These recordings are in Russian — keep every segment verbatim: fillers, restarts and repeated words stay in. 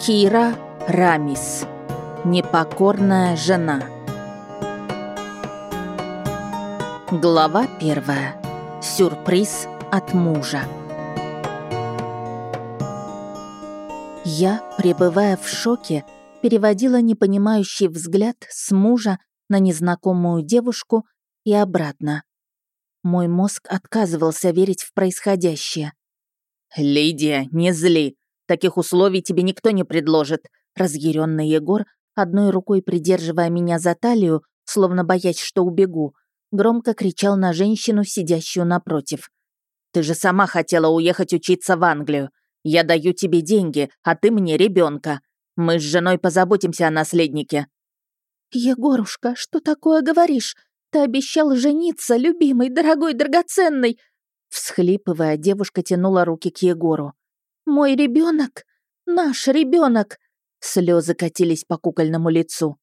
Кира Рамис. Непокорная жена. Глава первая. Сюрприз от мужа. Я, пребывая в шоке, переводила непонимающий взгляд с мужа на незнакомую девушку и обратно. Мой мозг отказывался верить в происходящее. «Лидия, не зли. Таких условий тебе никто не предложит», — разъяренный Егор, одной рукой придерживая меня за талию, словно боясь, что убегу, громко кричал на женщину, сидящую напротив. «Ты же сама хотела уехать учиться в Англию. Я даю тебе деньги, а ты мне ребенка. Мы с женой позаботимся о наследнике». «Егорушка, что такое говоришь? Ты обещал жениться, любимый, дорогой, драгоценный!» Всхлипывая, девушка тянула руки к Егору. «Мой ребенок, наш ребенок!» Слезы катились по кукольному лицу.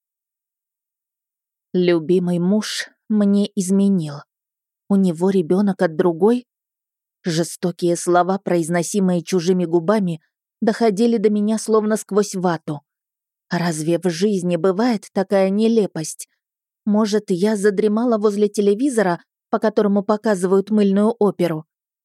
Любимый муж мне изменил. У него ребенок от другой? Жестокие слова, произносимые чужими губами, доходили до меня словно сквозь вату. Разве в жизни бывает такая нелепость? Может, я задремала возле телевизора, по которому показывают мыльную оперу?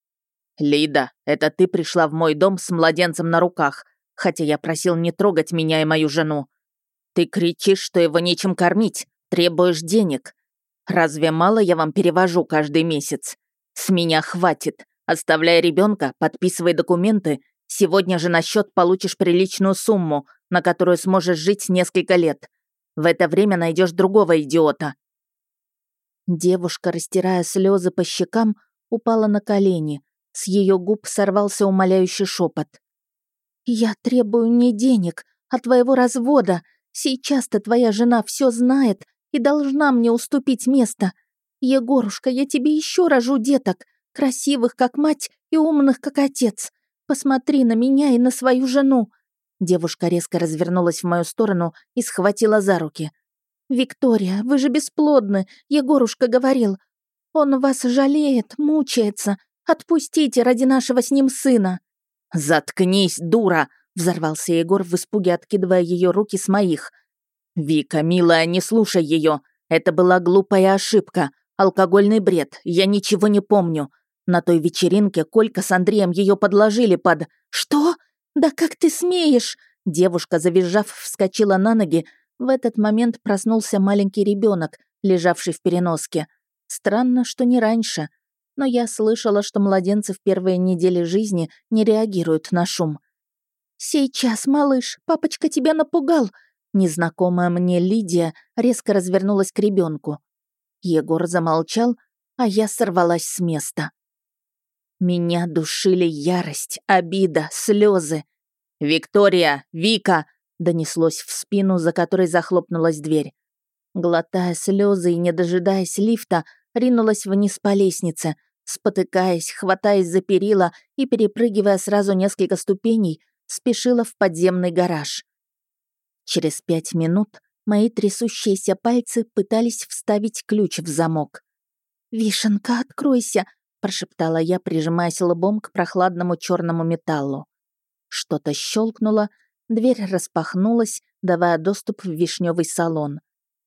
«Лида, это ты пришла в мой дом с младенцем на руках, хотя я просил не трогать меня и мою жену. Ты кричишь, что его нечем кормить, требуешь денег. Разве мало я вам перевожу каждый месяц? С меня хватит. Оставляй ребенка, подписывай документы. Сегодня же на счет получишь приличную сумму, на которую сможешь жить несколько лет. В это время найдешь другого идиота». Девушка, растирая слезы по щекам, упала на колени. С ее губ сорвался умоляющий шепот. «Я требую не денег, а твоего развода. Сейчас-то твоя жена все знает и должна мне уступить место. Егорушка, я тебе еще рожу деток, красивых, как мать, и умных, как отец. Посмотри на меня и на свою жену». Девушка резко развернулась в мою сторону и схватила за руки. «Виктория, вы же бесплодны, Егорушка говорил. Он вас жалеет, мучается. Отпустите ради нашего с ним сына». «Заткнись, дура!» — взорвался Егор в испуге, откидывая ее руки с моих. «Вика, милая, не слушай ее. Это была глупая ошибка. Алкогольный бред. Я ничего не помню. На той вечеринке Колька с Андреем ее подложили под...» «Что? Да как ты смеешь?» Девушка, завизжав, вскочила на ноги. В этот момент проснулся маленький ребенок, лежавший в переноске. Странно, что не раньше. Но я слышала, что младенцы в первые недели жизни не реагируют на шум. «Сейчас, малыш, папочка тебя напугал!» Незнакомая мне Лидия резко развернулась к ребенку. Егор замолчал, а я сорвалась с места. Меня душили ярость, обида, слезы. «Виктория! Вика!» — донеслось в спину, за которой захлопнулась дверь. Глотая слезы и не дожидаясь лифта, ринулась вниз по лестнице, спотыкаясь, хватаясь за перила и перепрыгивая сразу несколько ступеней, спешила в подземный гараж. Через пять минут мои трясущиеся пальцы пытались вставить ключ в замок. «Вишенка, откройся!» — прошептала я, прижимаясь лбом к прохладному черному металлу. Что-то щелкнуло, дверь распахнулась, давая доступ в вишневый салон.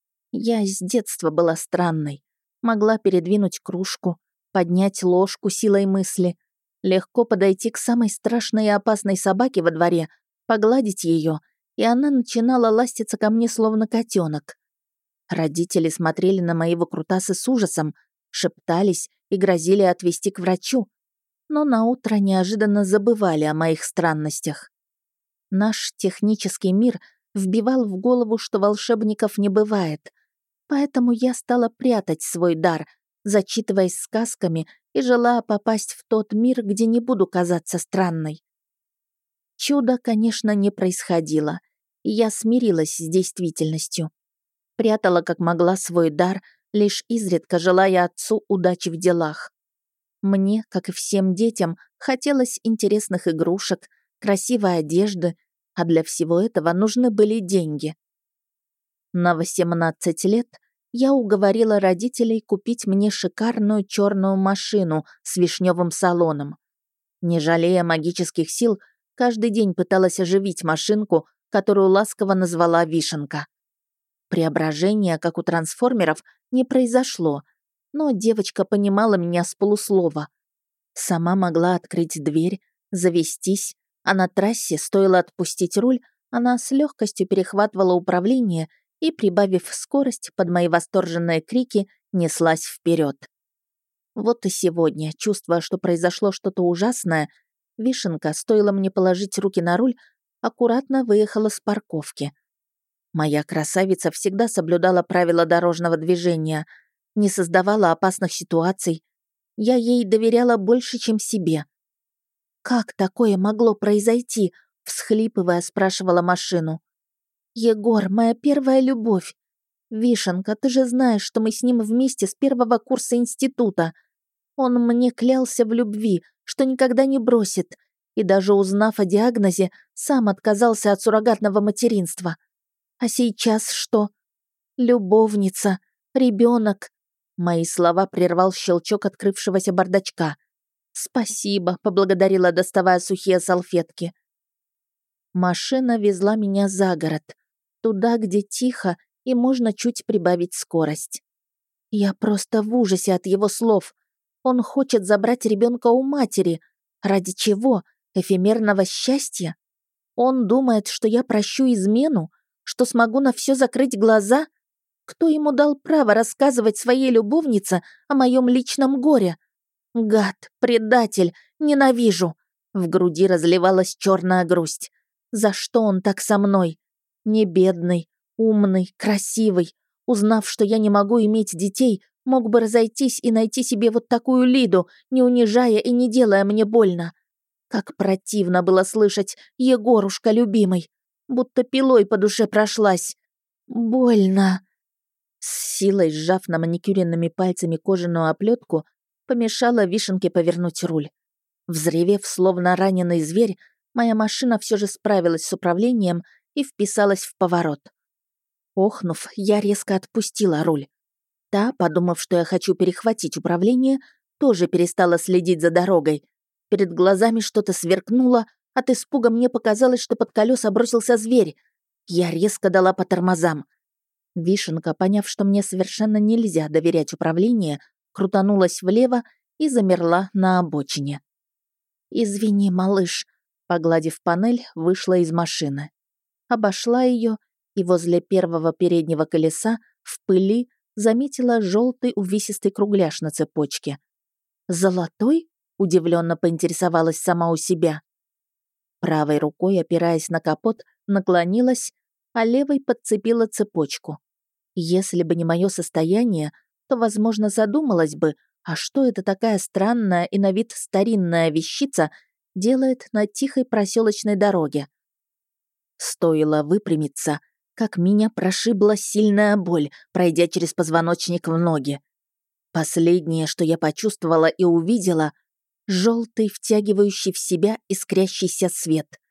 Я с детства была странной. Могла передвинуть кружку, поднять ложку силой мысли, легко подойти к самой страшной и опасной собаке во дворе, погладить ее, и она начинала ластиться ко мне, словно котенок. Родители смотрели на мои выкрутасы с ужасом, шептались и грозили отвезти к врачу, но наутро неожиданно забывали о моих странностях. Наш технический мир вбивал в голову, что волшебников не бывает, поэтому я стала прятать свой дар, зачитываясь сказками и желая попасть в тот мир, где не буду казаться странной. Чудо, конечно, не происходило, и я смирилась с действительностью. Прятала как могла свой дар, лишь изредка желая отцу удачи в делах. Мне, как и всем детям, хотелось интересных игрушек, красивой одежды, а для всего этого нужны были деньги. На восемнадцать лет я уговорила родителей купить мне шикарную черную машину с вишневым салоном. Не жалея магических сил, каждый день пыталась оживить машинку, которую ласково назвала Вишенка. Преображения, как у трансформеров, не произошло, но девочка понимала меня с полуслова. Сама могла открыть дверь, завестись, а на трассе, стоило отпустить руль, она с легкостью перехватывала управление и, прибавив скорость, под мои восторженные крики, неслась вперед. Вот и сегодня, чувствуя, что произошло что-то ужасное, Вишенка, стоило мне положить руки на руль, аккуратно выехала с парковки. Моя красавица всегда соблюдала правила дорожного движения, не создавала опасных ситуаций. Я ей доверяла больше, чем себе. «Как такое могло произойти?» — всхлипывая, спрашивала машину. «Егор, моя первая любовь. Вишенка, ты же знаешь, что мы с ним вместе с первого курса института. Он мне клялся в любви, что никогда не бросит, и даже узнав о диагнозе, сам отказался от суррогатного материнства. А сейчас что? Любовница, ребенок. Мои слова прервал щелчок открывшегося бардачка. «Спасибо», — поблагодарила, доставая сухие салфетки. Машина везла меня за город, туда, где тихо, и можно чуть прибавить скорость. Я просто в ужасе от его слов. Он хочет забрать ребенка у матери. Ради чего? Эфемерного счастья? Он думает, что я прощу измену? Что смогу на все закрыть глаза? Кто ему дал право рассказывать своей любовнице о моем личном горе? Гад, предатель, ненавижу. В груди разливалась черная грусть. За что он так со мной? Не бедный, умный, красивый. Узнав, что я не могу иметь детей, мог бы разойтись и найти себе вот такую Лиду, не унижая и не делая мне больно. Как противно было слышать «Егорушка, любимый», будто пилой по душе прошлась. Больно. С силой сжав на маникюренными пальцами кожаную оплетку, помешала Вишенке повернуть руль. Взревев, словно раненый зверь, моя машина все же справилась с управлением и вписалась в поворот. Охнув, я резко отпустила руль. Та, подумав, что я хочу перехватить управление, тоже перестала следить за дорогой. Перед глазами что-то сверкнуло, от испуга мне показалось, что под колеса бросился зверь. Я резко дала по тормозам. Вишенка, поняв, что мне совершенно нельзя доверять управлению, крутанулась влево и замерла на обочине. «Извини, малыш», — погладив панель, вышла из машины. Обошла ее и возле первого переднего колеса в пыли заметила желтый увесистый кругляш на цепочке. «Золотой?» — удивленно поинтересовалась сама у себя. Правой рукой, опираясь на капот, наклонилась, а левой подцепила цепочку. Если бы не мое состояние, то, возможно, задумалась бы, а что это такая странная и на вид старинная вещица делает на тихой проселочной дороге. Стоило выпрямиться, как меня прошибла сильная боль, пройдя через позвоночник в ноги. Последнее, что я почувствовала и увидела — желтый, втягивающий в себя искрящийся свет.